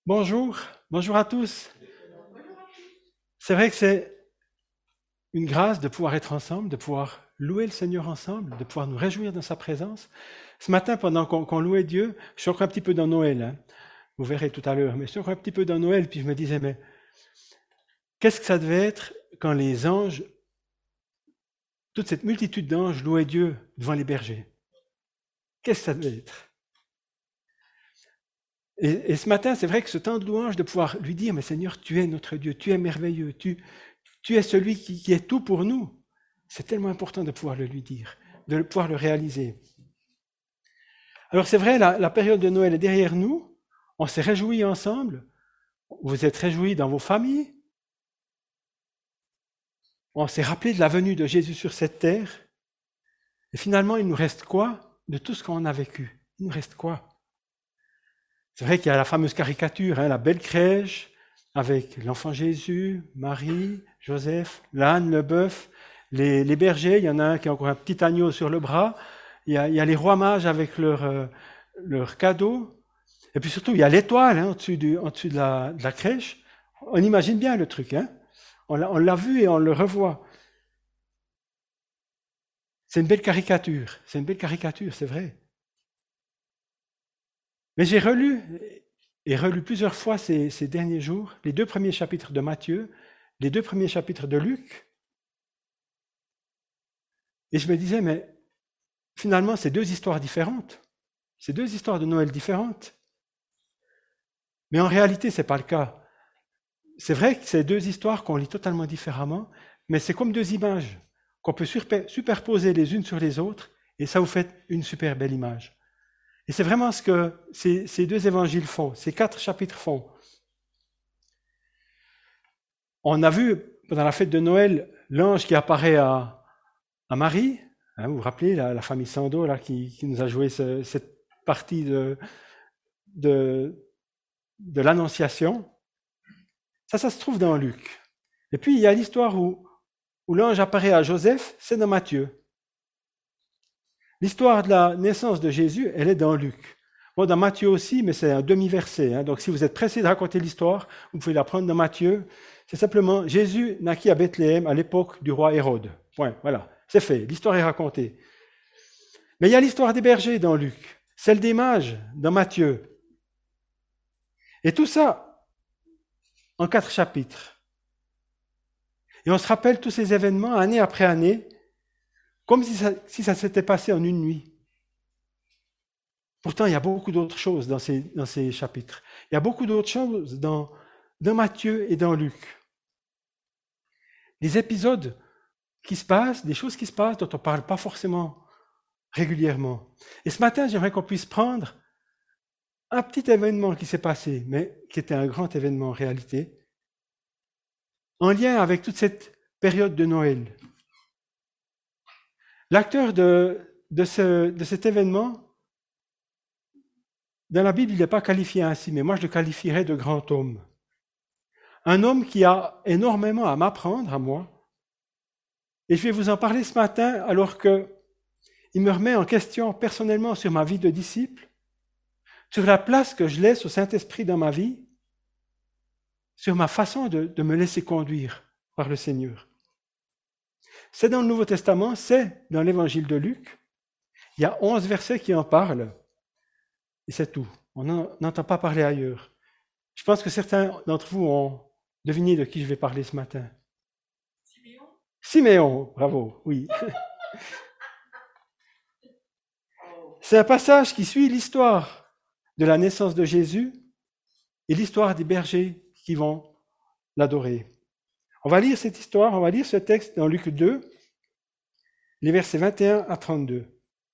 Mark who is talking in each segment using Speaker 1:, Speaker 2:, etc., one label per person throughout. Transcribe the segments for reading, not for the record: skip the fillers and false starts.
Speaker 1: Bonjour, bonjour à tous. C'est vrai que c'est une grâce de pouvoir être ensemble, de pouvoir louer le Seigneur ensemble, de pouvoir nous réjouir dans sa présence. Ce matin, pendant qu'on louait Dieu, je suis encore un petit peu dans Noël, hein. Vous verrez tout à l'heure, mais je suis encore un petit peu dans Noël, puis je me disais, mais qu'est-ce que ça devait être quand les anges, toute cette multitude d'anges louaient Dieu devant les bergers? Qu'est-ce que ça devait être? Et ce matin, c'est vrai que ce temps de louange, de pouvoir lui dire, mais Seigneur, tu es notre Dieu, tu es merveilleux, tu es celui qui est tout pour nous. C'est tellement important de pouvoir le lui dire, de pouvoir le réaliser. Alors c'est vrai, la période de Noël est derrière nous. On s'est réjouis ensemble. Vous êtes réjouis dans vos familles. On s'est rappelé de la venue de Jésus sur cette terre. Et finalement, il nous reste quoi de tout ce qu'on a vécu? Il nous reste quoi? C'est vrai qu'il y a la fameuse caricature, hein, la belle crèche, avec l'enfant Jésus, Marie, Joseph, l'âne, le bœuf, les bergers. Il y en a un qui a encore un petit agneau sur le bras. Il y a les rois mages avec leurs cadeaux. Et puis surtout, il y a l'étoile, hein, au-dessus de la crèche. On imagine bien le truc, hein. On l'a vu et on le revoit. C'est une belle caricature. C'est une belle caricature, c'est vrai. Mais j'ai relu et relu plusieurs fois ces derniers jours les 2 premiers chapitres de Matthieu, les 2 premiers chapitres de Luc. Et je me disais, mais finalement, c'est 2 histoires différentes. C'est 2 histoires de Noël différentes. Mais en réalité, ce n'est pas le cas. C'est vrai que c'est 2 histoires qu'on lit totalement différemment, mais c'est comme 2 images qu'on peut superposer les unes sur les autres, et ça vous fait une super belle image. Et c'est vraiment ce que ces 2 évangiles font, ces 4 chapitres font. On a vu pendant la fête de Noël l'ange qui apparaît à Marie, hein, vous vous rappelez, la famille Sando là, qui nous a joué cette partie de l'Annonciation. Ça se trouve dans Luc. Et puis il y a l'histoire où l'ange apparaît à Joseph, c'est dans Matthieu. L'histoire de la naissance de Jésus, elle est dans Luc. Bon, dans Matthieu aussi, mais c'est un demi-verset, hein. Donc si vous êtes pressé de raconter l'histoire, vous pouvez la prendre dans Matthieu. C'est simplement Jésus naquit à Bethléem à l'époque du roi Hérode. Point, voilà, c'est fait, l'histoire est racontée. Mais il y a l'histoire des bergers dans Luc, celle des mages dans Matthieu. Et tout ça en 4 chapitres. Et on se rappelle tous ces événements année après année, comme si ça s'était passé en une nuit. Pourtant, il y a beaucoup d'autres choses dans ces chapitres. Il y a beaucoup d'autres choses dans Matthieu et dans Luc. Des épisodes qui se passent, des choses qui se passent dont on ne parle pas forcément régulièrement. Et ce matin, j'aimerais qu'on puisse prendre un petit événement qui s'est passé, mais qui était un grand événement en réalité, en lien avec toute cette période de Noël. L'acteur de cet événement, dans la Bible, il n'est pas qualifié ainsi, mais moi je le qualifierais de grand homme. Un homme qui a énormément à m'apprendre à moi. Et je vais vous en parler ce matin alors qu'il me remet en question personnellement sur ma vie de disciple, sur la place que je laisse au Saint-Esprit dans ma vie, sur ma façon de me laisser conduire par le Seigneur. C'est dans le Nouveau Testament, c'est dans l'Évangile de Luc. Il y a 11 versets qui en parlent, et c'est tout. On n'entend pas parler ailleurs. Je pense que certains d'entre vous ont deviné de qui je vais parler ce matin. Siméon, bravo, oui. C'est un passage qui suit l'histoire de la naissance de Jésus et l'histoire des bergers qui vont l'adorer. On va lire cette histoire, on va lire ce texte dans Luc 2, les versets 21 à 32.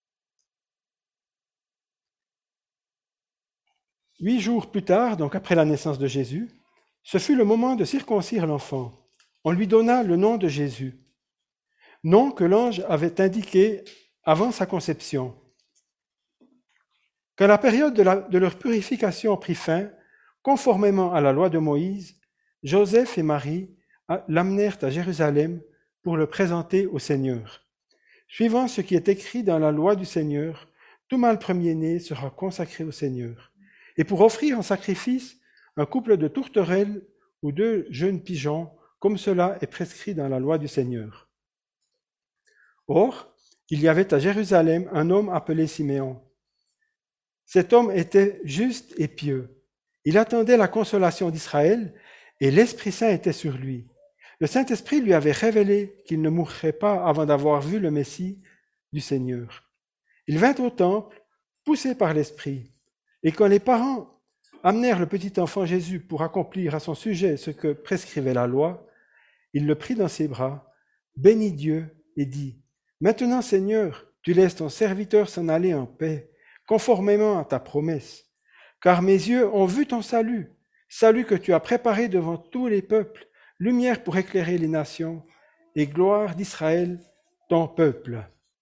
Speaker 1: 8 jours plus tard, donc après la naissance de Jésus, ce fut le moment de circoncire l'enfant. On lui donna le nom de Jésus, nom que l'ange avait indiqué avant sa conception. Quand la période de leur purification prit fin, conformément à la loi de Moïse, Joseph et Marie l'amenèrent à Jérusalem pour le présenter au Seigneur. Suivant ce qui est écrit dans la loi du Seigneur, tout mâle premier-né sera consacré au Seigneur. Et pour offrir en sacrifice un couple de tourterelles ou 2 jeunes pigeons, comme cela est prescrit dans la loi du Seigneur. Or, il y avait à Jérusalem un homme appelé Siméon. Cet homme était juste et pieux. Il attendait la consolation d'Israël et l'Esprit Saint était sur lui. Le Saint-Esprit lui avait révélé qu'il ne mourrait pas avant d'avoir vu le Messie du Seigneur. Il vint au temple, poussé par l'Esprit, et quand les parents amenèrent le petit enfant Jésus pour accomplir à son sujet ce que prescrivait la loi, il le prit dans ses bras, bénit Dieu et dit, « Maintenant, Seigneur, tu laisses ton serviteur s'en aller en paix, conformément à ta promesse, car mes yeux ont vu ton salut, salut que tu as préparé devant tous les peuples, lumière pour éclairer les nations, et gloire d'Israël, ton peuple. »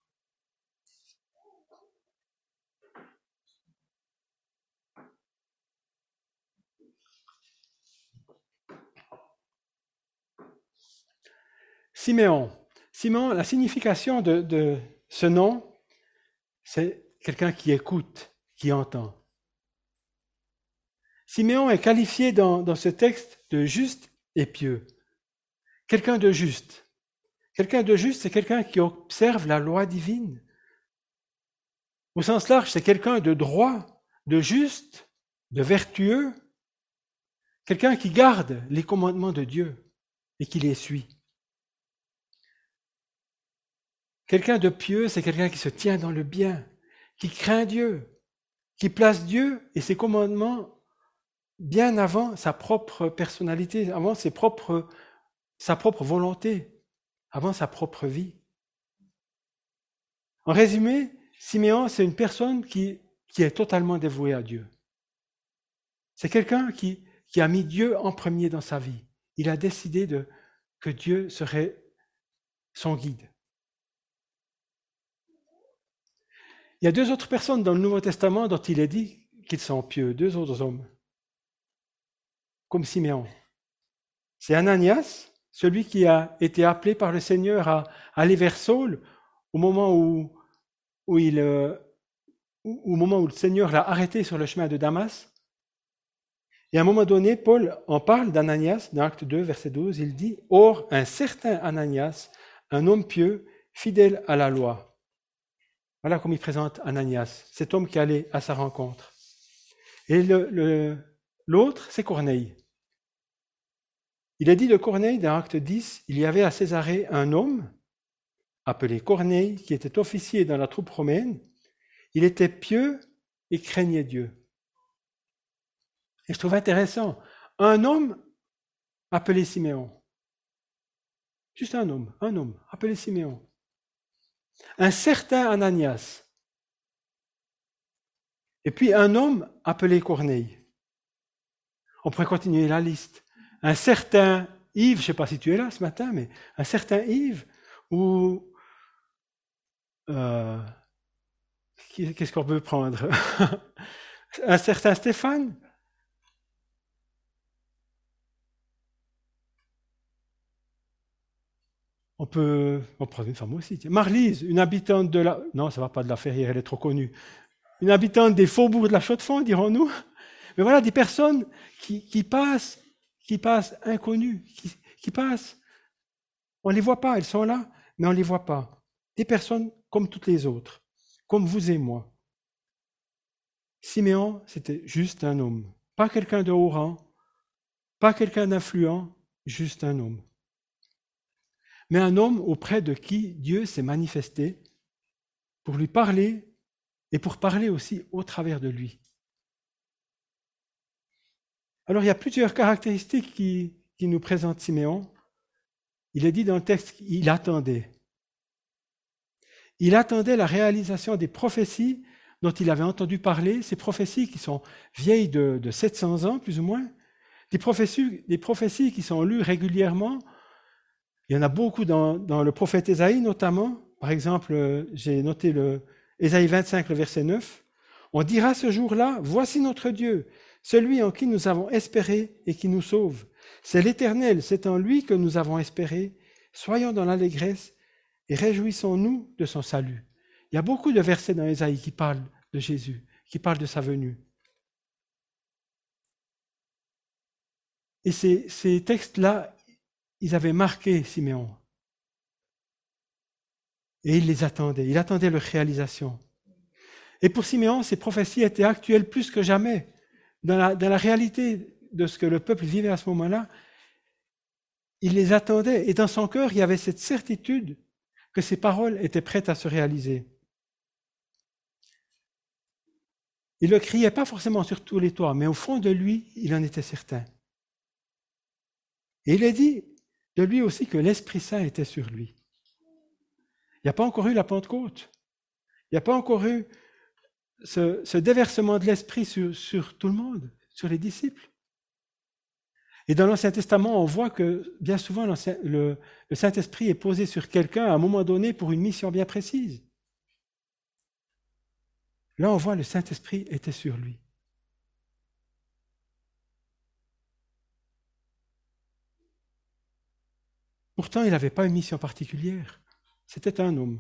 Speaker 1: Siméon. Siméon, la signification de ce nom, c'est quelqu'un qui écoute, qui entend. Siméon est qualifié dans ce texte de juste et pieux. Quelqu'un de juste. Quelqu'un de juste, c'est quelqu'un qui observe la loi divine. Au sens large, c'est quelqu'un de droit, de juste, de vertueux. Quelqu'un qui garde les commandements de Dieu et qui les suit. Quelqu'un de pieux, c'est quelqu'un qui se tient dans le bien, qui craint Dieu, qui place Dieu et ses commandements bien avant sa propre personnalité, avant sa propre volonté, avant sa propre vie. En résumé, Siméon, c'est une personne qui est totalement dévouée à Dieu. C'est quelqu'un qui a mis Dieu en premier dans sa vie. Il a décidé que Dieu serait son guide. Il y a 2 autres personnes dans le Nouveau Testament dont il est dit qu'ils sont pieux, 2 autres hommes, comme Siméon. C'est Ananias, celui qui a été appelé par le Seigneur à aller vers Saul au moment où le Seigneur l'a arrêté sur le chemin de Damas. Et à un moment donné, Paul en parle d'Ananias, dans Acte 2, verset 12, il dit « Or, un certain Ananias, un homme pieux, fidèle à la loi. » Voilà comme il présente Ananias, cet homme qui allait à sa rencontre. Et l'autre, c'est Corneille. Il est dit de Corneille, dans Acte 10, il y avait à Césarée un homme, appelé Corneille, qui était officier dans la troupe romaine. Il était pieux et craignait Dieu. Et je trouve intéressant, un homme appelé Siméon. Juste un homme appelé Siméon. Un certain Ananias. Et puis un homme appelé Corneille. On pourrait continuer la liste. Un certain Yves, je ne sais pas si tu es là ce matin, mais un certain Yves, ou qu'est-ce qu'on peut prendre? Un certain Stéphane. On peut prendre une femme aussi. Marlise, une habitante de la... Non, ça ne va pas de la Ferrière, elle est trop connue. Une habitante des faubourgs de la Chaux-de-Fonds, dirons-nous. Mais voilà, des personnes qui passent inconnues, qui passent. On ne les voit pas, elles sont là, mais on ne les voit pas. Des personnes comme toutes les autres, comme vous et moi. Siméon, c'était juste un homme. Pas quelqu'un de haut rang, pas quelqu'un d'influent, juste un homme. Mais un homme auprès de qui Dieu s'est manifesté pour lui parler et pour parler aussi au travers de lui. Alors il y a plusieurs caractéristiques qui nous présentent Siméon. Il est dit dans le texte qu'il attendait. Il attendait la réalisation des prophéties dont il avait entendu parler, ces prophéties qui sont vieilles de 700 ans plus ou moins, des prophéties qui sont lues régulièrement. Il y en a beaucoup dans le prophète Ésaïe notamment. Par exemple, j'ai noté Ésaïe 25, le verset 9. On dira ce jour-là, voici notre Dieu, celui en qui nous avons espéré et qui nous sauve. C'est l'Éternel, c'est en lui que nous avons espéré. Soyons dans l'allégresse et réjouissons-nous de son salut. Il y a beaucoup de versets dans Ésaïe qui parlent de Jésus, qui parlent de sa venue. Et ces textes-là, ils avaient marqué Siméon. Et il les attendait. Il attendait leur réalisation. Et pour Siméon, ces prophéties étaient actuelles plus que jamais. Dans la réalité de ce que le peuple vivait à ce moment-là, il les attendait. Et dans son cœur, il y avait cette certitude que ces paroles étaient prêtes à se réaliser. Il ne le criait pas forcément sur tous les toits, mais au fond de lui, il en était certain. Et il a dit de lui aussi que l'Esprit Saint était sur lui. Il n'y a pas encore eu la Pentecôte. Il n'y a pas encore eu ce déversement de l'Esprit sur tout le monde, sur les disciples. Et dans l'Ancien Testament, on voit que bien souvent, le Saint-Esprit est posé sur quelqu'un à un moment donné pour une mission bien précise. Là, on voit le Saint-Esprit était sur lui. Pourtant, il n'avait pas une mission particulière. C'était un homme.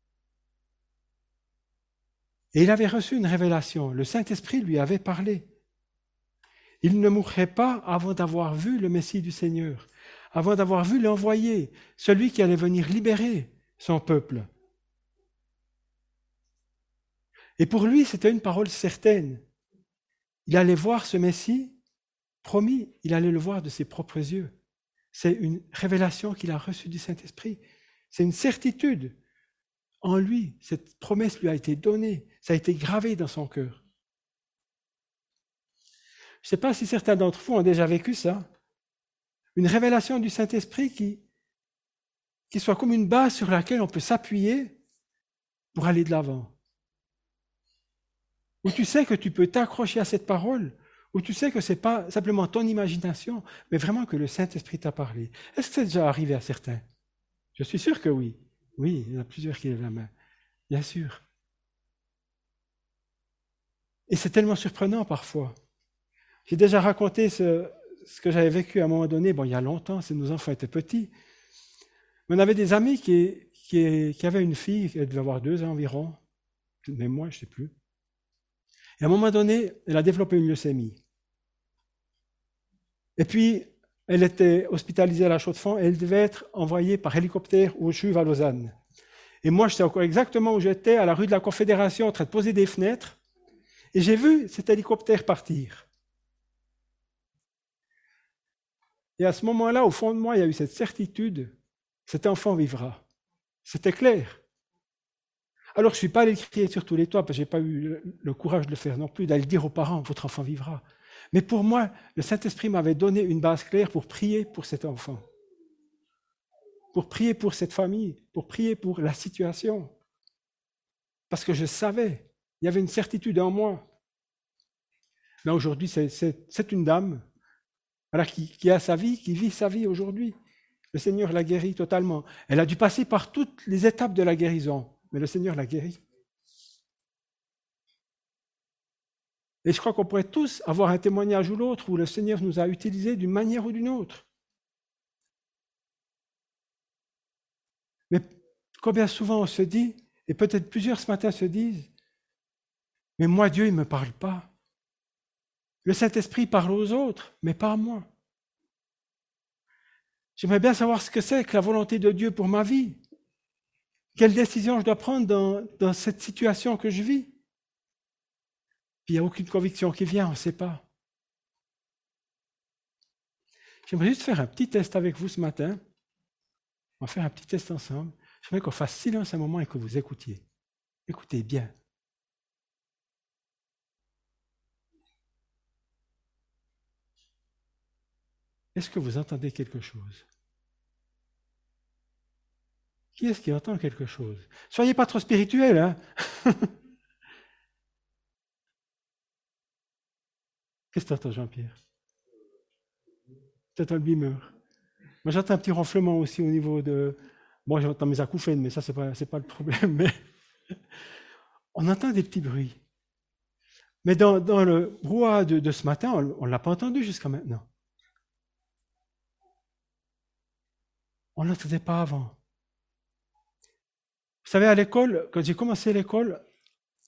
Speaker 1: Et il avait reçu une révélation. Le Saint-Esprit lui avait parlé. Il ne mourrait pas avant d'avoir vu le Messie du Seigneur, avant d'avoir vu l'envoyé, celui qui allait venir libérer son peuple. Et pour lui, c'était une parole certaine. Il allait voir ce Messie, promis, il allait le voir de ses propres yeux. C'est une révélation qu'il a reçue du Saint-Esprit. C'est une certitude. En lui, cette promesse lui a été donnée, ça a été gravé dans son cœur. Je ne sais pas si certains d'entre vous ont déjà vécu ça. Une révélation du Saint-Esprit qui soit comme une base sur laquelle on peut s'appuyer pour aller de l'avant. Où tu sais que tu peux t'accrocher à cette parole, où tu sais que ce n'est pas simplement ton imagination, mais vraiment que le Saint-Esprit t'a parlé. Est-ce que c'est déjà arrivé à certains? Je suis sûr que oui. Oui, il y en a plusieurs qui lèvent la main. Bien sûr. Et c'est tellement surprenant parfois. J'ai déjà raconté ce que j'avais vécu à un moment donné, il y a longtemps, nos enfants étaient petits. Mais on avait des amis qui avaient une fille, elle devait avoir 2 ans environ, même moi, je ne sais plus. Et à un moment donné, elle a développé une leucémie. Et puis, elle était hospitalisée à la Chaux-de-Fonds et elle devait être envoyée par hélicoptère au CHUV à Lausanne. Et moi, j'étais encore exactement où j'étais, à la rue de la Confédération, en train de poser des fenêtres. Et j'ai vu cet hélicoptère partir. Et à ce moment-là, au fond de moi, il y a eu cette certitude, cet enfant vivra. C'était clair. Alors, je ne suis pas allé le crier sur tous les toits, parce que je n'ai pas eu le courage de le faire non plus, d'aller dire aux parents, votre enfant vivra. Mais pour moi, le Saint-Esprit m'avait donné une base claire pour prier pour cet enfant, pour prier pour cette famille, pour prier pour la situation. Parce que je savais, il y avait une certitude en moi. Là, aujourd'hui, c'est une dame qui a sa vie, qui vit sa vie aujourd'hui. Le Seigneur l'a guérie totalement. Elle a dû passer par toutes les étapes de la guérison, mais le Seigneur l'a guérie. Et je crois qu'on pourrait tous avoir un témoignage ou l'autre où le Seigneur nous a utilisés d'une manière ou d'une autre. Mais combien souvent on se dit, et peut-être plusieurs ce matin se disent, mais moi Dieu il ne me parle pas. Le Saint-Esprit parle aux autres, mais pas à moi. J'aimerais bien savoir ce que c'est que la volonté de Dieu pour ma vie. Quelle décision je dois prendre dans cette situation que je vis. Puis il n'y a aucune conviction qui vient, on ne sait pas. J'aimerais juste faire un petit test avec vous ce matin. On va faire un petit test ensemble. J'aimerais qu'on fasse silence un moment et que vous écoutiez. Écoutez bien. Est-ce que vous entendez quelque chose? Qui est-ce qui entend quelque chose? Soyez pas trop spirituel, hein? Qu'est-ce que tu entends, Jean-Pierre? Tu entends le bimeur. Moi, j'entends un petit ronflement aussi au niveau de... Bon, j'entends mes acouphènes, mais ça, c'est pas le problème. Mais on entend des petits bruits. Mais dans le brouhaha de ce matin, on ne l'a pas entendu jusqu'à maintenant. On ne l'entendait pas avant. Vous savez, à l'école, quand j'ai commencé l'école,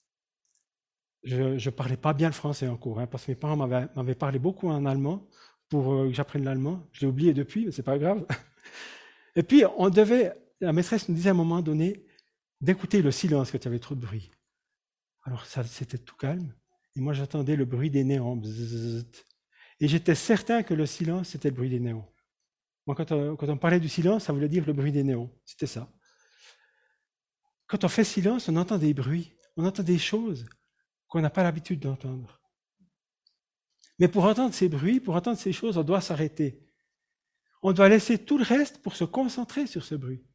Speaker 1: je ne parlais pas bien le français en cours, parce que mes parents m'avaient parlé beaucoup en allemand pour que j'apprenne l'allemand. Je l'ai oublié depuis, mais c'est pas grave. Et puis, la maîtresse nous disait à un moment donné d'écouter le silence quand il y avait trop de bruit. Alors, ça, c'était tout calme. Et moi, j'entendais le bruit des néons. Bzzzt. Et j'étais certain que le silence, c'était le bruit des néons. Moi, quand on parlait du silence, ça voulait dire le bruit des néons. C'était ça. Quand on fait silence, on entend des bruits, on entend des choses qu'on n'a pas l'habitude d'entendre. Mais pour entendre ces bruits, pour entendre ces choses, on doit s'arrêter. On doit laisser tout le reste pour se concentrer sur ce bruit.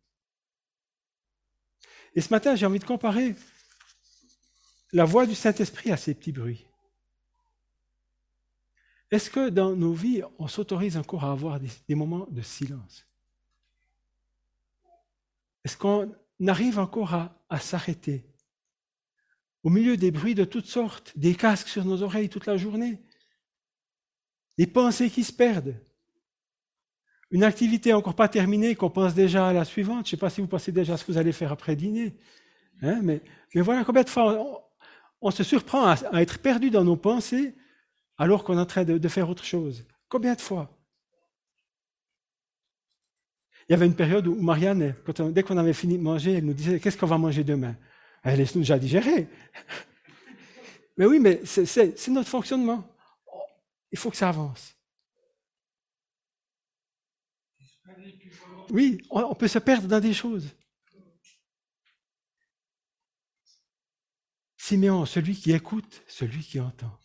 Speaker 1: Et ce matin, j'ai envie de comparer la voix du Saint-Esprit à ces petits bruits. Est-ce que dans nos vies, on s'autorise encore à avoir des moments de silence? Est-ce qu'on arrive encore à s'arrêter au milieu des bruits de toutes sortes, des casques sur nos oreilles toute la journée, des pensées qui se perdent, une activité encore pas terminée qu'on pense déjà à la suivante? Je ne sais pas si vous pensez déjà à ce que vous allez faire après dîner, hein, mais voilà combien de fois on se surprend à être perdu dans nos pensées alors qu'on est en train de faire autre chose. Combien de fois? Il y avait une période où Marianne, dès qu'on avait fini de manger, elle nous disait « Qu'est-ce qu'on va manger demain ?» Elle laisse-nous déjà digérer. Mais oui, mais c'est notre fonctionnement. Il faut que ça avance. Oui, on peut se perdre dans des choses. Siméon, celui qui écoute, celui qui entend.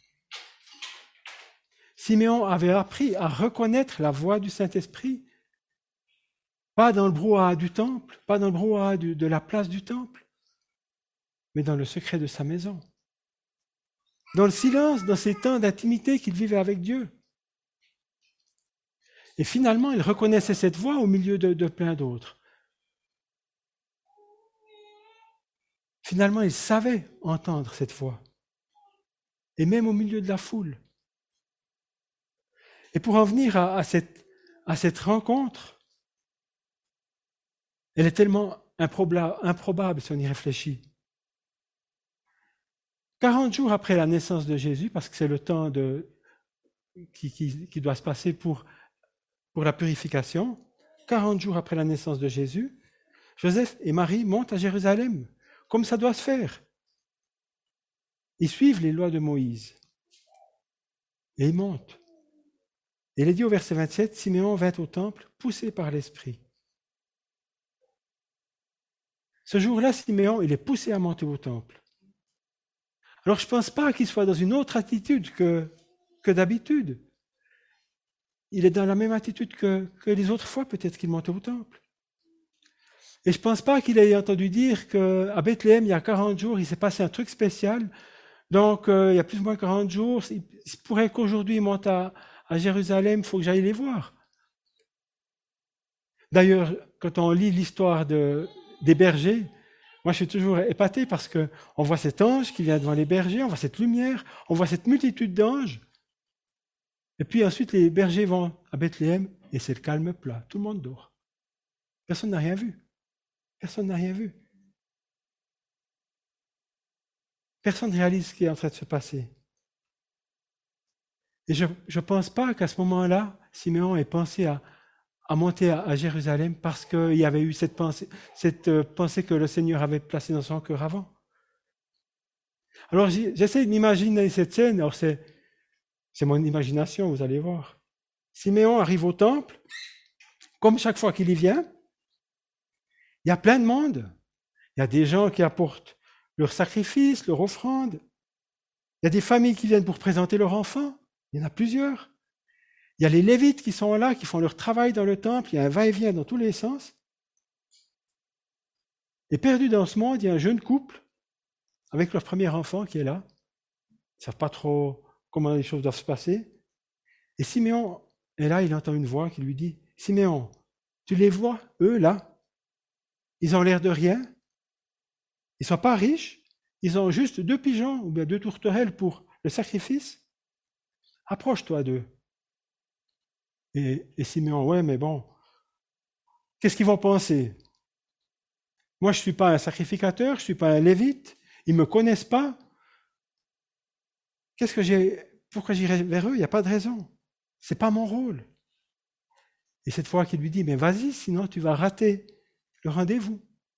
Speaker 1: Siméon avait appris à reconnaître la voix du Saint-Esprit, pas dans le brouhaha du temple, pas dans le brouhaha de la place du temple, mais dans le secret de sa maison. Dans le silence, dans ces temps d'intimité qu'il vivait avec Dieu. Et finalement, il reconnaissait cette voix au milieu de plein d'autres. Finalement, il savait entendre cette voix. Et même au milieu de la foule. Et pour en venir à cette rencontre, elle est tellement improbable si on y réfléchit. 40 jours après la naissance de Jésus, parce que c'est le temps qui doit se passer pour la purification, 40 jours après la naissance de Jésus, Joseph et Marie montent à Jérusalem, comme ça doit se faire. Ils suivent les lois de Moïse. Et ils montent. Et il est dit au verset 27, Siméon vint au temple, poussé par l'Esprit. Ce jour-là, Siméon, il est poussé à monter au temple. Alors je ne pense pas qu'il soit dans une autre attitude que d'habitude. Il est dans la même attitude que les autres fois, peut-être qu'il montait au temple. Et je ne pense pas qu'il ait entendu dire qu'à Bethléem, il y a 40 jours, il s'est passé un truc spécial. Donc, il y a plus ou moins 40 jours, il se pourrait qu'aujourd'hui, il monte à Jérusalem, il faut que j'aille les voir. D'ailleurs, quand on lit l'histoire des bergers, moi je suis toujours épaté parce qu'on voit cet ange qui vient devant les bergers, on voit cette lumière, on voit cette multitude d'anges. Et puis ensuite, les bergers vont à Bethléem et c'est le calme plat. Tout le monde dort. Personne n'a rien vu. Personne n'a rien vu. Personne ne réalise ce qui est en train de se passer. Et je ne pense pas qu'à ce moment-là, Siméon ait pensé à monter à Jérusalem parce qu'il y avait eu cette pensée que le Seigneur avait placée dans son cœur avant. Alors j'essaie de m'imaginer cette scène. Alors c'est mon imagination, vous allez voir. Siméon arrive au temple, comme chaque fois qu'il y vient. Il y a plein de monde. Il y a des gens qui apportent leur sacrifice, leur offrande. Il y a des familles qui viennent pour présenter leurs enfants. Il y en a plusieurs. Il y a les Lévites qui sont là, qui font leur travail dans le temple. Il y a un va-et-vient dans tous les sens. Et perdu dans ce monde, il y a un jeune couple avec leur premier enfant qui est là. Ils ne savent pas trop comment les choses doivent se passer. Et Siméon est là, il entend une voix qui lui dit « Siméon, tu les vois, eux, là? Ils ont l'air de rien. Ils ne sont pas riches. Ils ont juste 2 pigeons ou bien 2 tourterelles pour le sacrifice. Approche-toi d'eux. » Et Siméon, ouais, mais bon, qu'est-ce qu'ils vont penser? Moi, je ne suis pas un sacrificateur, je ne suis pas un lévite, ils ne me connaissent pas. Pourquoi j'irai vers eux? Il n'y a pas de raison. c'est pas mon rôle. Et cette fois qu'il lui dit, mais vas-y, sinon tu vas rater le rendez-vous.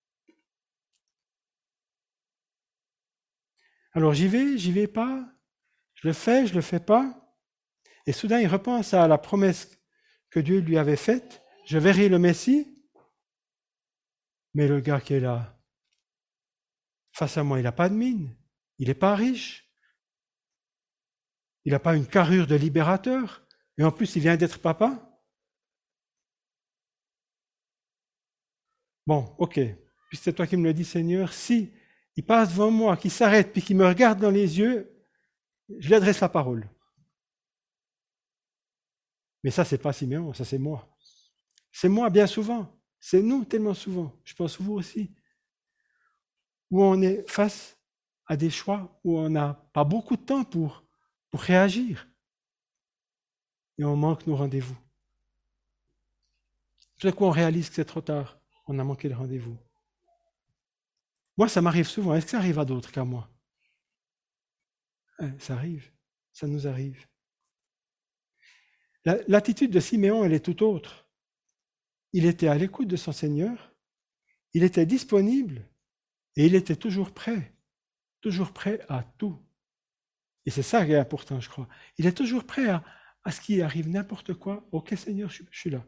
Speaker 1: Alors j'y vais pas, je le fais pas. Et soudain il repense à la promesse que Dieu lui avait faite, je verrai le Messie. Mais le gars qui est là, face à moi, il n'a pas de mine, il n'est pas riche, il n'a pas une carrure de libérateur, et en plus il vient d'être papa. Bon, ok, puis c'est toi qui me le dis, Seigneur, si il passe devant moi, qu'il s'arrête, puis qu'il me regarde dans les yeux, je lui adresse la parole. Mais ça, c'est pas Siméon, ça c'est moi. C'est moi bien souvent, c'est nous tellement souvent, je pense vous aussi, où on est face à des choix où on n'a pas beaucoup de temps pour réagir, et on manque nos rendez-vous. Tout à coup, on réalise que c'est trop tard, on a manqué le rendez-vous. Moi, ça m'arrive souvent. Est-ce que ça arrive à d'autres qu'à moi? Ça arrive, ça nous arrive. L'attitude de Siméon, elle est tout autre. Il était à l'écoute de son Seigneur, il était disponible et il était toujours prêt à tout. Et c'est ça qui est important, je crois. Il est toujours prêt à ce qui arrive, n'importe quoi. Ok, Seigneur, je suis là.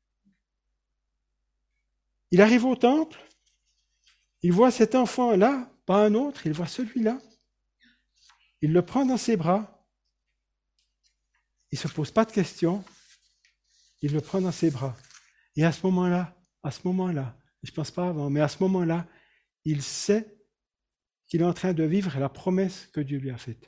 Speaker 1: Il arrive au temple, il voit cet enfant-là, pas un autre, il voit celui-là. Il le prend dans ses bras. Il ne se pose pas de questions. Il le prend dans ses bras. Et à ce moment-là, je ne pense pas avant, mais à ce moment-là, il sait qu'il est en train de vivre la promesse que Dieu lui a faite.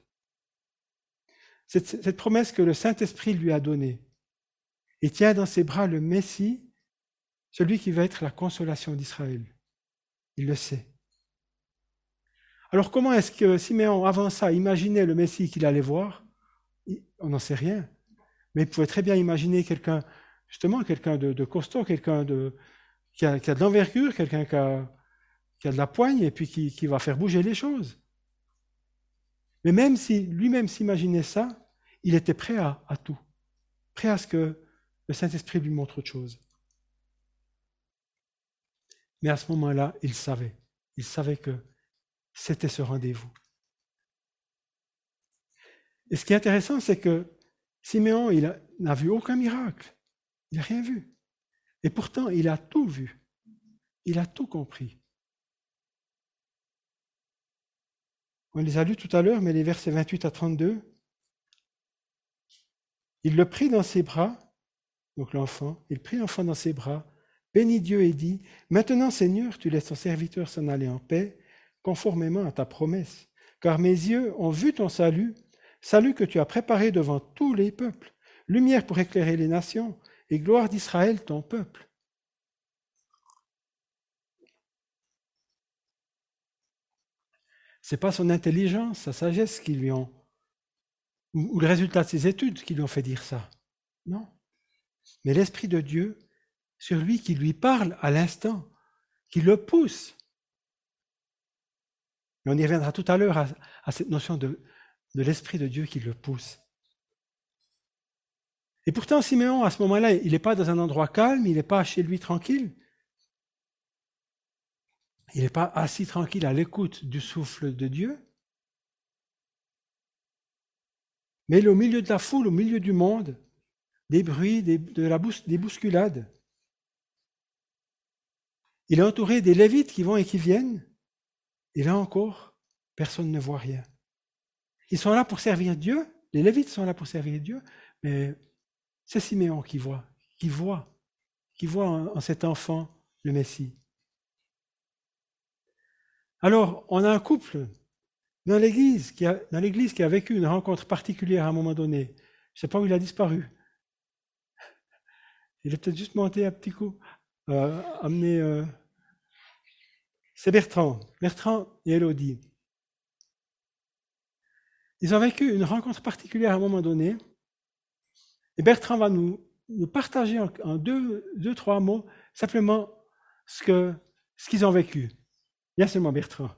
Speaker 1: Cette promesse que le Saint-Esprit lui a donnée. Il tient dans ses bras le Messie, celui qui va être la consolation d'Israël. Il le sait. Alors comment est-ce que Siméon, avant ça, imaginait le Messie qu'il allait voir? On n'en sait rien. Mais il pouvait très bien imaginer quelqu'un de costaud, quelqu'un qui a de l'envergure, quelqu'un qui a de la poigne et puis qui va faire bouger les choses. Mais même si lui-même s'imaginait ça, il était prêt à tout, prêt à ce que le Saint-Esprit lui montre autre chose. Mais à ce moment-là, il savait que c'était ce rendez-vous. Et ce qui est intéressant, c'est que Siméon, il n'a vu aucun miracle, il n'a rien vu. Et pourtant, il a tout vu, il a tout compris. On les a lus tout à l'heure, mais les versets 28 à 32, il le prit dans ses bras, donc l'enfant, il prit l'enfant dans ses bras, bénit Dieu et dit, « Maintenant, Seigneur, tu laisses ton serviteur s'en aller en paix, conformément à ta promesse, car mes yeux ont vu ton salut, salut que tu as préparé devant tous les peuples, lumière pour éclairer les nations, et gloire d'Israël, ton peuple. » Ce n'est pas son intelligence, sa sagesse qui lui ont, ou le résultat de ses études qui lui ont fait dire ça. Non. Mais l'Esprit de Dieu, sur lui qui lui parle à l'instant, qui le pousse. Et on y reviendra tout à l'heure à cette notion de l'Esprit de Dieu qui le pousse. Et pourtant, Siméon, à ce moment-là, il n'est pas dans un endroit calme, il n'est pas chez lui tranquille. Il n'est pas assis tranquille à l'écoute du souffle de Dieu. Mais il est au milieu de la foule, au milieu du monde, des bruits, des bousculades. Il est entouré des Lévites qui vont et qui viennent. Et là encore, personne ne voit rien. Ils sont là pour servir Dieu. Les Lévites sont là pour servir Dieu. Mais c'est Siméon qui voit en cet enfant le Messie. Alors, on a un couple dans l'Église qui a vécu une rencontre particulière à un moment donné. Je ne sais pas où il a disparu. Il est peut-être juste monté un petit coup, amené. C'est Bertrand et Élodie. Ils ont vécu une rencontre particulière à un moment donné. Et Bertrand va nous partager en deux, trois mots, simplement ce qu'ils ont vécu. Bien seulement Bertrand.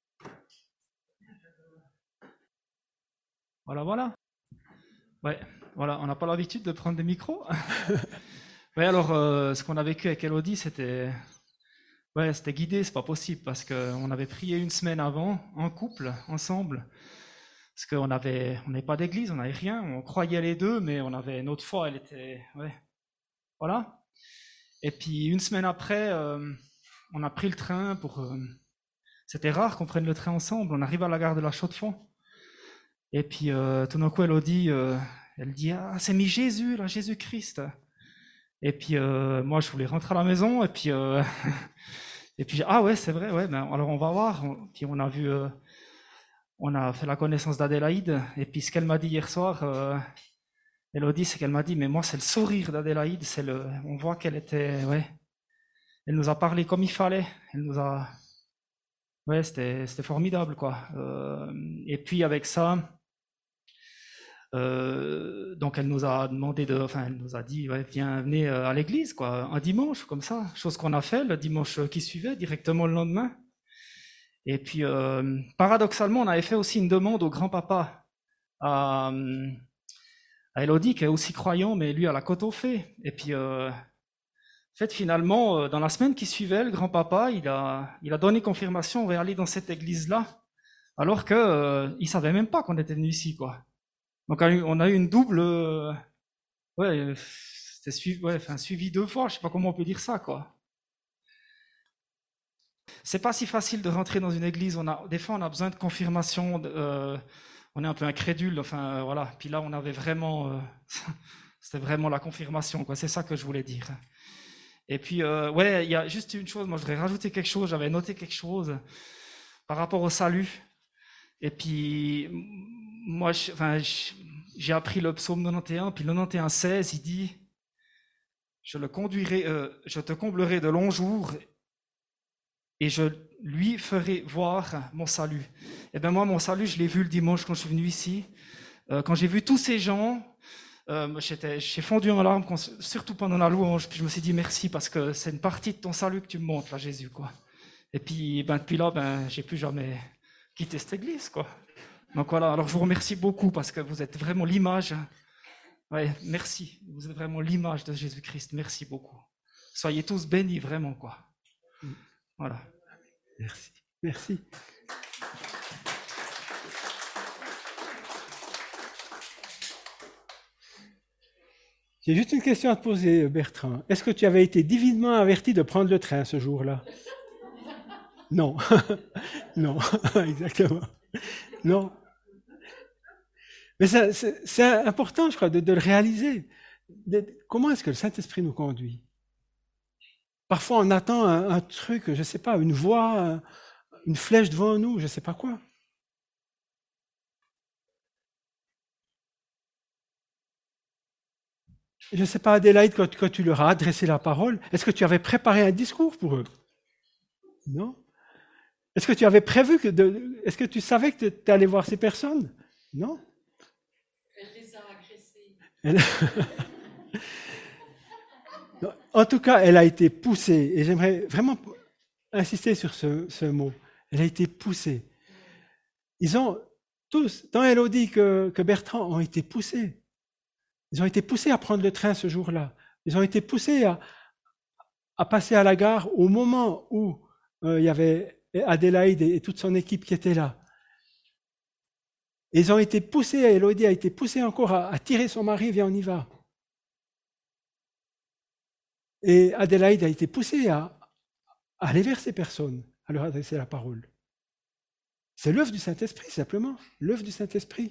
Speaker 2: Voilà. Ouais, Voilà, on n'a pas l'habitude de prendre des micros. Ouais, alors, ce qu'on a vécu avec Elodie, c'était guidé, c'est pas possible, parce qu'on avait prié une semaine avant, en couple, ensemble, parce qu'on n'avait pas d'église, on n'avait rien, on croyait les deux, mais on avait notre foi, elle était, ouais, voilà. Et puis une semaine après, on a pris le train c'était rare qu'on prenne le train ensemble, on arrive à la gare de la Chaux-de-Fonds, et puis tout d'un coup, Elodie, elle dit, ah, c'est mis Jésus, là, Jésus-Christ. Et puis moi, je voulais rentrer à la maison, et puis et puis ah ouais, c'est vrai, ouais, ben alors on va voir. Puis on a fait la connaissance d'Adélaïde, et puis ce qu'elle m'a dit hier soir, Elodie, c'est qu'elle m'a dit, mais moi c'est le sourire d'Adélaïde, on voit qu'elle était, ouais, elle nous a parlé comme il fallait, ouais, c'était formidable quoi. Et puis avec ça. Donc elle nous a demandé elle nous a dit, ouais, venez à l'église, quoi, un dimanche, comme ça, chose qu'on a fait le dimanche qui suivait, directement le lendemain. Et puis, paradoxalement, on avait fait aussi une demande au grand-papa, à Elodie, qui est aussi croyant, mais lui à la côte aux fées. Et puis, en fait, finalement, dans la semaine qui suivait, le grand-papa, il a donné confirmation, on va aller dans cette église-là, alors que il savait même pas qu'on était venu ici, quoi. Donc on a eu une double, ouais, c'était suivi 2 fois, je sais pas comment on peut dire ça, quoi. C'est pas si facile de rentrer dans une église. Des fois, on a besoin de confirmation. On est un peu incrédule, enfin voilà. Puis là, on avait vraiment, c'était vraiment la confirmation, quoi. C'est ça que je voulais dire. Et puis, ouais, il y a juste une chose. Moi, je voudrais rajouter quelque chose. J'avais noté quelque chose par rapport au salut. Et puis, moi, j'ai appris le psaume 91, puis le 91:16, il dit, je te comblerai de longs jours, et je lui ferai voir mon salut. Et bien moi, mon salut, je l'ai vu le dimanche quand je suis venu ici. Quand j'ai vu tous ces gens, j'ai fondu en larmes, surtout pendant la louange. Puis je me suis dit merci, parce que c'est une partie de ton salut que tu me montres, là, Jésus, quoi. Et puis, depuis là, j'ai plus jamais quitté cette église, quoi. Donc voilà, alors je vous remercie beaucoup, parce que vous êtes vraiment l'image. Ouais, merci. Vous êtes vraiment l'image de Jésus-Christ. Merci beaucoup. Soyez tous bénis, vraiment, quoi. Voilà.
Speaker 1: Merci. Merci. J'ai juste une question à te poser, Bertrand. Est-ce que tu avais été divinement averti de prendre le train ce jour-là? Non. Non, exactement. Non. Mais c'est important, je crois, de le réaliser. Comment est-ce que le Saint-Esprit nous conduit? Parfois, on attend un truc, je ne sais pas, une voix, une flèche devant nous, je ne sais pas quoi. Je ne sais pas, Adélaïde, quand tu leur as adressé la parole, est-ce que tu avais préparé un discours pour eux? Non? Est-ce que tu avais prévu est-ce que tu savais que tu allais voir ces personnes? Non?
Speaker 3: Elle les a agressés.
Speaker 1: En tout cas, elle a été poussée, et j'aimerais vraiment insister sur ce mot. Elle a été poussée. Ils ont tous, tant Elodie que Bertrand, ont été poussés. Ils ont été poussés à prendre le train ce jour-là. Ils ont été poussés à passer à la gare au moment où il y avait Adélaïde et toute son équipe qui étaient là. Et ils ont été poussés, Elodie a été poussée encore à tirer son mari, viens, on y va. Et Adélaïde a été poussée à aller vers ces personnes, à leur adresser la parole. C'est l'œuvre du Saint-Esprit, simplement, l'œuvre du Saint-Esprit.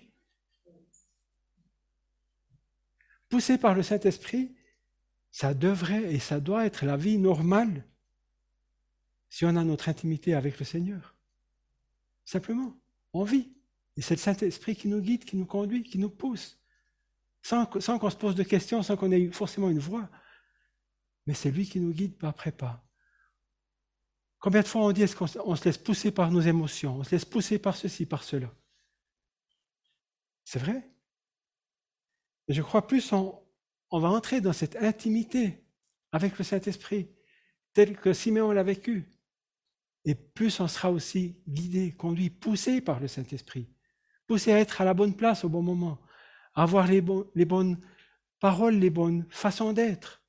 Speaker 1: Poussé par le Saint-Esprit, ça devrait et ça doit être la vie normale si on a notre intimité avec le Seigneur. Simplement, on vit. Et c'est le Saint-Esprit qui nous guide, qui nous conduit, qui nous pousse. Sans qu'on se pose de questions, sans qu'on ait forcément une voix. Mais c'est lui qui nous guide pas après pas. Combien de fois on dit est-ce qu'on se laisse pousser par nos émotions, on se laisse pousser par ceci, par cela? C'est vrai. Et je crois plus on va entrer dans cette intimité avec le Saint-Esprit, tel que Siméon l'a vécu. Et plus on sera aussi guidé, conduit, poussé par le Saint-Esprit. Poussé à être à la bonne place au bon moment, à avoir les bonnes paroles, les bonnes façons d'être.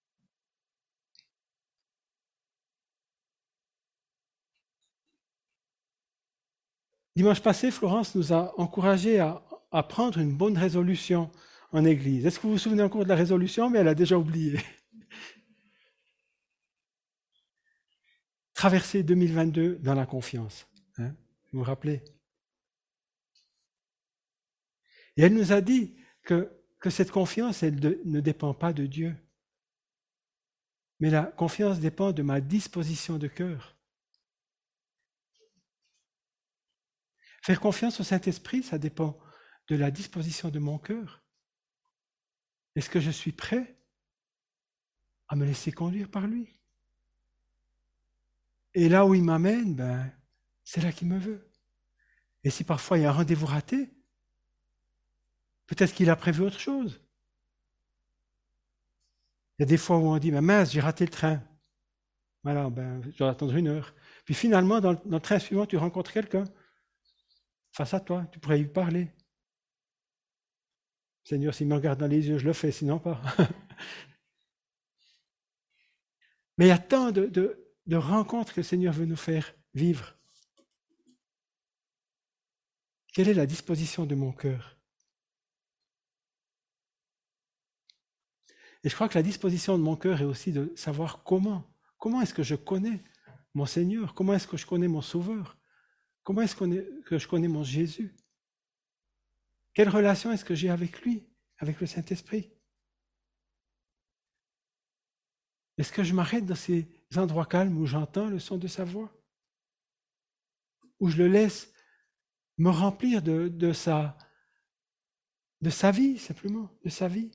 Speaker 1: Dimanche passé, Florence nous a encouragés à prendre une bonne résolution en Église. Est-ce que vous vous souvenez encore de la résolution? Mais elle a déjà oublié. Traverser 2022 dans la confiance. Hein? Vous vous rappelez? Et elle nous a dit que cette confiance, elle ne dépend pas de Dieu. Mais la confiance dépend de ma disposition de cœur. Faire confiance au Saint-Esprit, ça dépend de la disposition de mon cœur. Est-ce que je suis prêt à me laisser conduire par lui? Et là où il m'amène, c'est là qu'il me veut. Et si parfois il y a un rendez-vous raté, peut-être qu'il a prévu autre chose. Il y a des fois où on dit, mince, j'ai raté le train. Voilà, je dois attendre 1 heure. Puis finalement, dans le train suivant, tu rencontres quelqu'un face à toi, tu pourrais lui parler. Seigneur, s'il me regarde dans les yeux, je le fais, sinon pas. Mais il y a tant de rencontres que le Seigneur veut nous faire vivre. Quelle est la disposition de mon cœur? Et je crois que la disposition de mon cœur est aussi de savoir comment est-ce que je connais mon Seigneur, comment est-ce que je connais mon Sauveur, comment est-ce que je connais mon Jésus. Quelle relation est-ce que j'ai avec lui, avec le Saint-Esprit? Est-ce que je m'arrête dans ces endroits calmes où j'entends le son de sa voix? Où je le laisse me remplir de sa vie, simplement, de sa vie?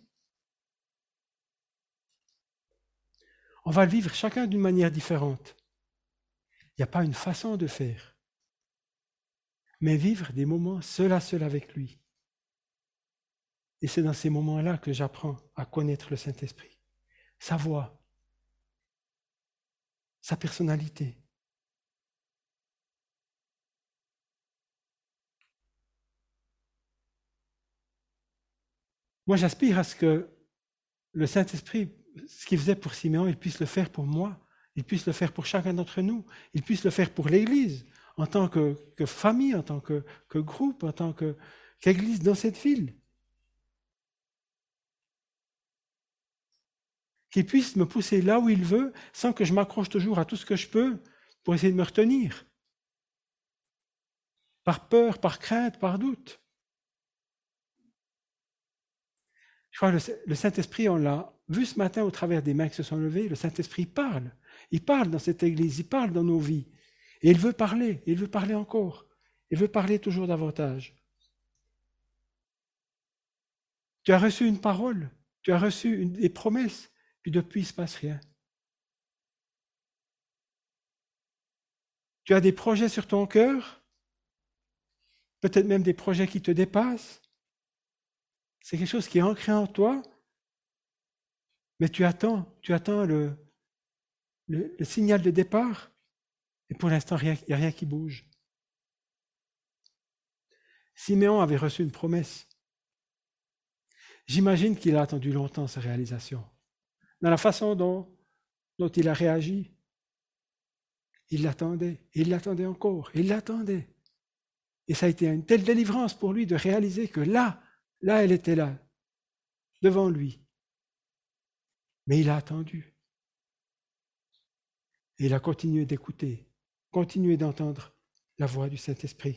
Speaker 1: On va le vivre chacun d'une manière différente. Il n'y a pas une façon de faire. Mais vivre des moments seul à seul avec lui. Et c'est dans ces moments-là que j'apprends à connaître le Saint-Esprit. Sa voix, sa personnalité. Moi, j'aspire à ce que le Saint-Esprit, ce qu'il faisait pour Siméon, il puisse le faire pour moi, il puisse le faire pour chacun d'entre nous, il puisse le faire pour l'Église, en tant que famille, en tant que groupe, en tant qu'Église dans cette ville. Qu'il puisse me pousser là où il veut, sans que je m'accroche toujours à tout ce que je peux pour essayer de me retenir. Par peur, par crainte, par doute. Je crois que le Saint-Esprit, on l'a vu ce matin au travers des mains qui se sont levées, le Saint-Esprit parle. Il parle dans cette Église, il parle dans nos vies. Et il veut parler encore. Il veut parler toujours davantage. Tu as reçu une parole, tu as reçu des promesses, puis depuis, il ne se passe rien. Tu as des projets sur ton cœur, peut-être même des projets qui te dépassent. C'est quelque chose qui est ancré en toi, mais tu attends le signal de départ, et pour l'instant, il n'y a rien qui bouge. Siméon avait reçu une promesse. J'imagine qu'il a attendu longtemps sa réalisation. Dans la façon dont il a réagi, il l'attendait encore, il l'attendait. Et ça a été une telle délivrance pour lui de réaliser que là, elle était là, devant lui. Mais il a attendu. Et il a continué d'écouter, continué d'entendre la voix du Saint-Esprit.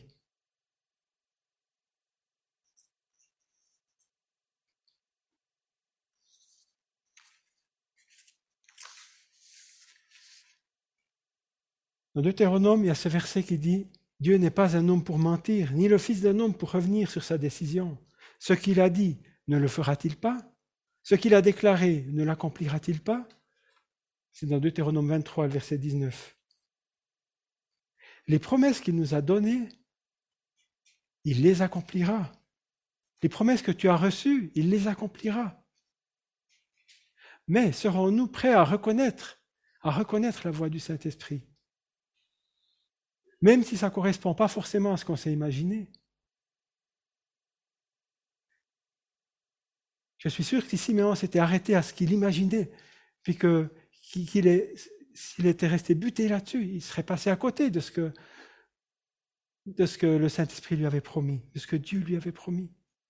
Speaker 1: Dans Deutéronome, il y a ce verset qui dit « Dieu n'est pas un homme pour mentir, ni le fils d'un homme pour revenir sur sa décision. Ce qu'il a dit, ne le fera-t-il pas? Ce qu'il a déclaré, ne l'accomplira-t-il pas ?» C'est dans Deutéronome 23, verset 19. Les promesses qu'il nous a données, il les accomplira. Les promesses que tu as reçues, il les accomplira. Mais serons-nous prêts à reconnaître la voix du Saint-Esprit? Même si ça ne correspond pas forcément à ce qu'on s'est imaginé. Je suis sûr que si Siméon s'était arrêté à ce qu'il imaginait, puis s'il était resté buté là-dessus, il serait passé à côté de ce que le Saint-Esprit lui avait promis, de ce que Dieu lui avait promis.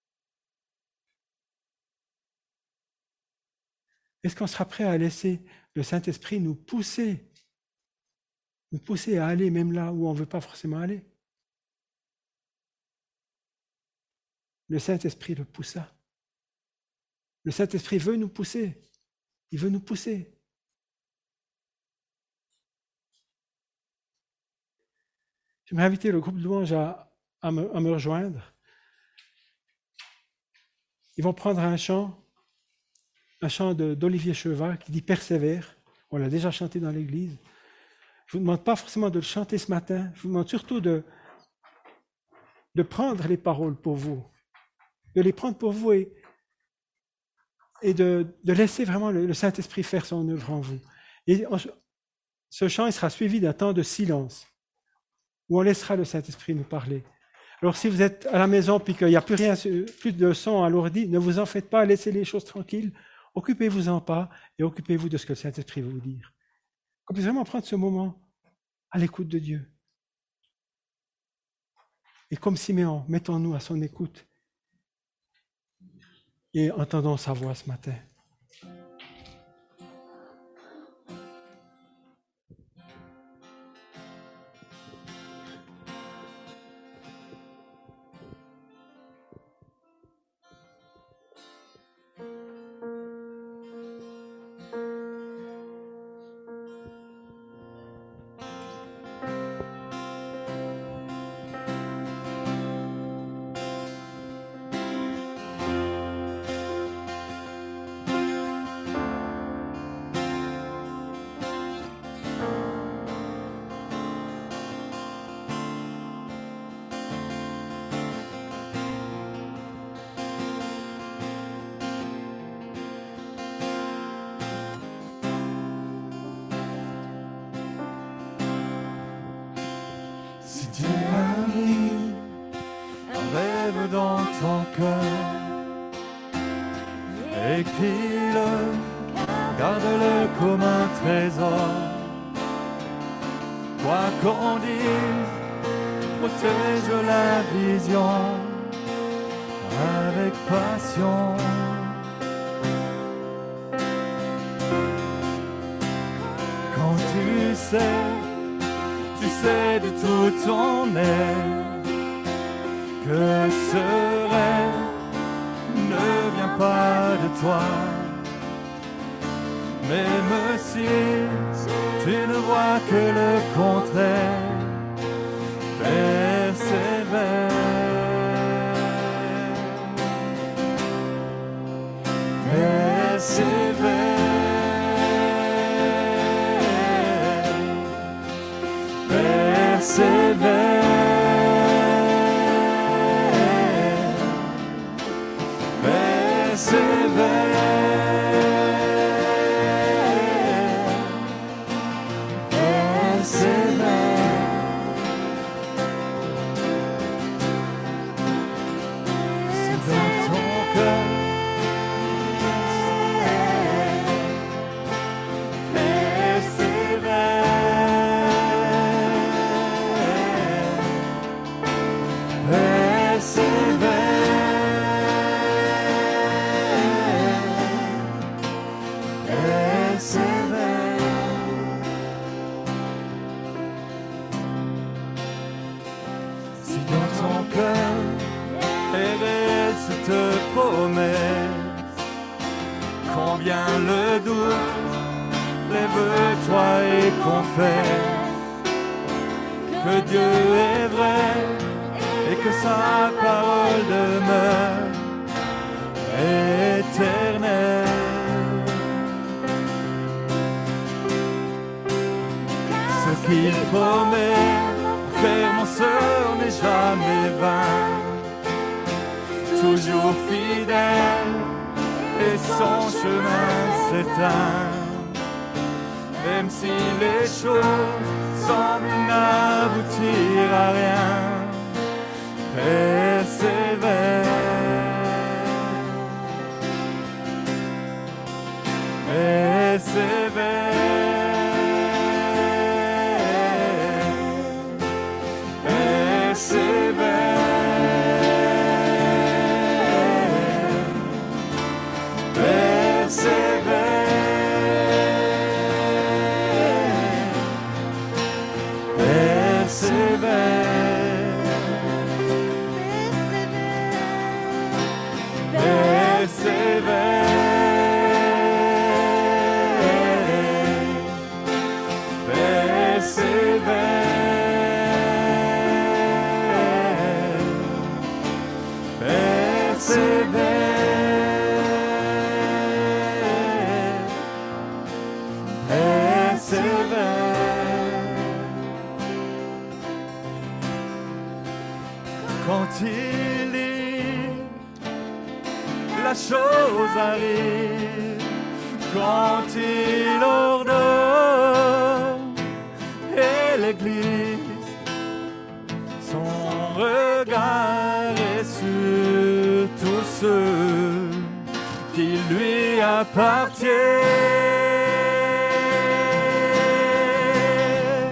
Speaker 1: Est-ce qu'on sera prêt à laisser le Saint-Esprit nous pousser à aller même là où on ne veut pas forcément aller? Le Saint-Esprit le poussa. Le Saint-Esprit veut nous pousser. Il veut nous pousser. J'aimerais inviter le groupe de louanges à me rejoindre. Ils vont prendre un chant d'Olivier Chevin qui dit « Persévère ». On l'a déjà chanté dans l'église. Je ne vous demande pas forcément de le chanter ce matin. Je vous demande surtout de prendre les paroles pour vous. De les prendre pour vous et de laisser vraiment le Saint-Esprit faire son œuvre en vous. Et ce chant, il sera suivi d'un temps de silence où on laissera le Saint-Esprit nous parler. Alors si vous êtes à la maison et qu'il n'y a plus de son à l'ordi, ne vous en faites pas, laissez les choses tranquilles, occupez-vous-en pas et occupez-vous de ce que le Saint-Esprit va vous dire. Qu'on puisse vraiment prendre ce moment à l'écoute de Dieu. Et comme Siméon, mettons-nous à son écoute et entendons sa voix ce matin.
Speaker 4: Dans ton cœur, écris-le, garde-le comme un trésor. Quoi qu'on dise, protège la vision avec passion. Quand tu sais de tout ton être que ce rêve ne vient pas de toi, même si tu ne vois que le contraire, persévère, persévère, persévère. Le doute, lève-toi et confesse que Dieu est vrai et que sa parole demeure éternelle. Ce qu'il promet, faire mon sœur n'est jamais vain, toujours fidèle. Et son chemin s'éteint, même si les choses semblent n'aboutir à rien, persévère. Quand il dit, la chose arrive. Quand il ordonne, et l'Église, son regard est sur tous ceux qui lui appartiennent.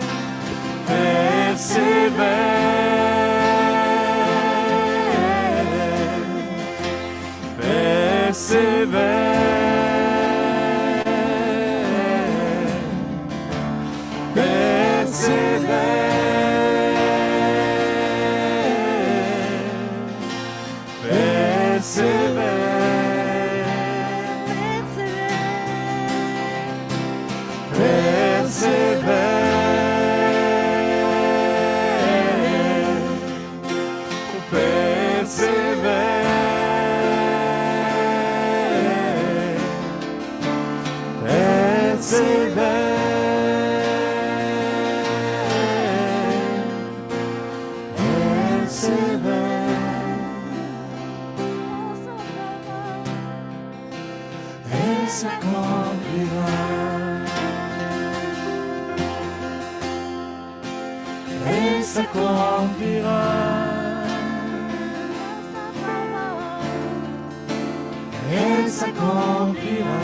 Speaker 4: Elle s'accomplira.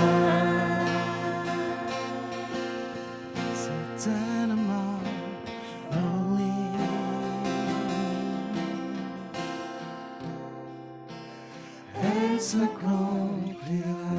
Speaker 4: Certainement, oh oui. Elle s'accomplira.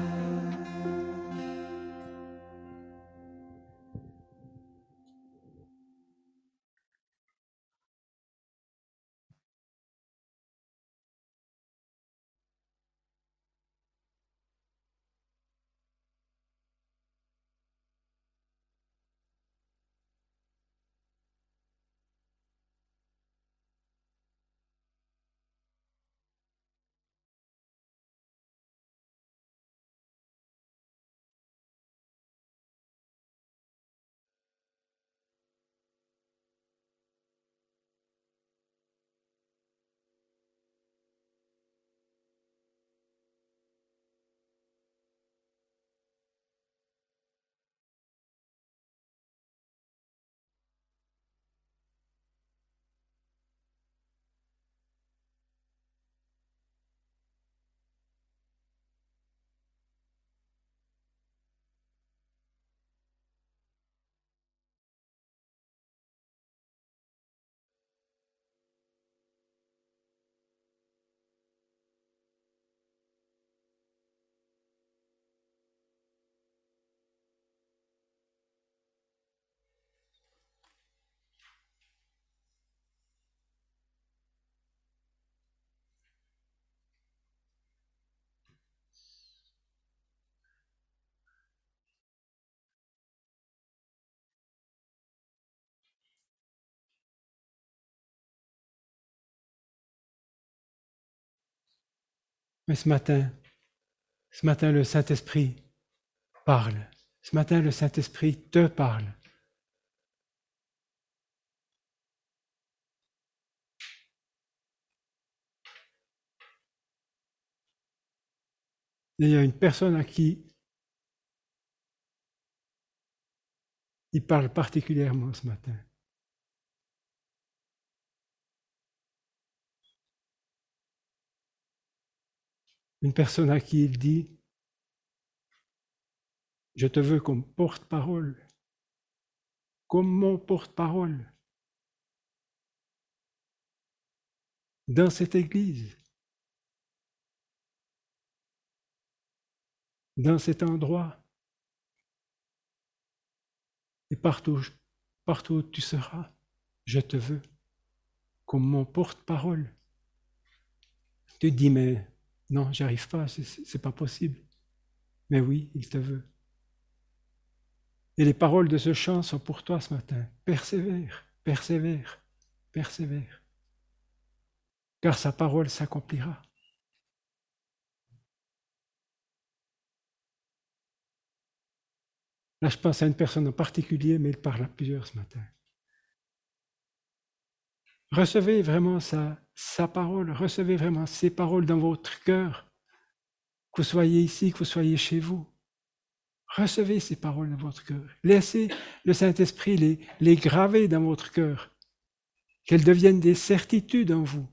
Speaker 1: Mais ce matin, le Saint-Esprit parle. Ce matin, le Saint-Esprit te parle. Et il y a une personne à qui il parle particulièrement ce matin. Une personne à qui il dit Je te veux comme porte-parole, comme mon porte-parole dans cette église, dans cet endroit et partout où tu seras. Je te veux comme mon porte-parole. Tu te dis, mais non, j'y arrive pas, c'est pas possible. Mais oui, il te veut. Et les paroles de ce chant sont pour toi ce matin. Persévère, persévère, persévère. Car sa parole s'accomplira. Là, je pense à une personne en particulier, mais il parle à plusieurs ce matin. Recevez vraiment sa parole, recevez vraiment ses paroles dans votre cœur, que vous soyez ici, que vous soyez chez vous. Recevez ces paroles dans votre cœur. Laissez le Saint-Esprit les graver dans votre cœur, qu'elles deviennent des certitudes en vous,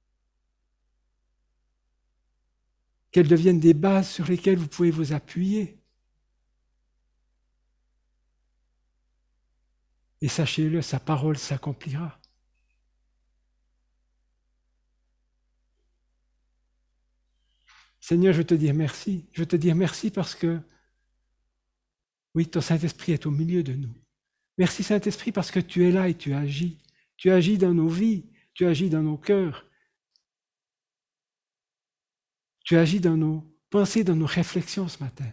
Speaker 1: qu'elles deviennent des bases sur lesquelles vous pouvez vous appuyer. Et sachez-le, sa parole s'accomplira. Seigneur, je veux te dire merci. Je veux te dire merci parce que, oui, ton Saint-Esprit est au milieu de nous. Merci Saint-Esprit parce que tu es là et tu agis. Tu agis dans nos vies, tu agis dans nos cœurs. Tu agis dans nos pensées, dans nos réflexions ce matin.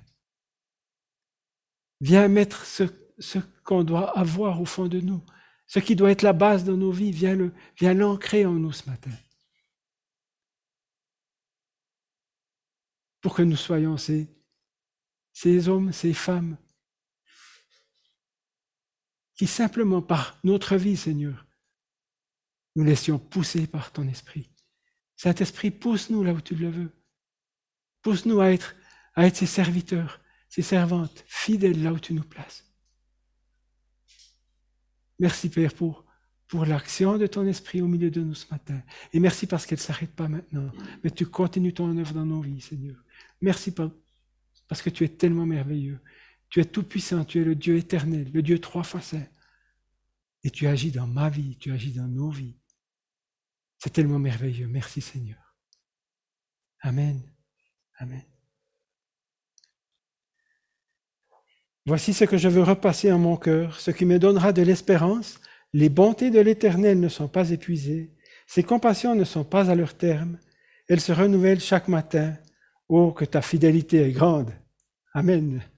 Speaker 1: Viens mettre ce qu'on doit avoir au fond de nous, ce qui doit être la base de nos vies, viens l'ancrer en nous ce matin. Pour que nous soyons ces hommes, ces femmes, qui simplement par notre vie, Seigneur, nous laissions pousser par ton Esprit. Saint-Esprit, pousse-nous là où tu le veux. Pousse-nous à être ses serviteurs, ses servantes, fidèles là où tu nous places. Merci Père pour l'action de ton Esprit au milieu de nous ce matin. Et merci parce qu'elle ne s'arrête pas maintenant, mais tu continues ton œuvre dans nos vies, Seigneur. Merci parce que tu es tellement merveilleux. Tu es tout-puissant, tu es le Dieu éternel, le Dieu 3 fois saint. Et tu agis dans ma vie, tu agis dans nos vies. C'est tellement merveilleux. Merci Seigneur. Amen. Amen. Voici ce que je veux repasser en mon cœur, ce qui me donnera de l'espérance. Les bontés de l'Éternel ne sont pas épuisées, ses compassions ne sont pas à leur terme, elles se renouvellent chaque matin. Oh, que ta fidélité est grande. Amen.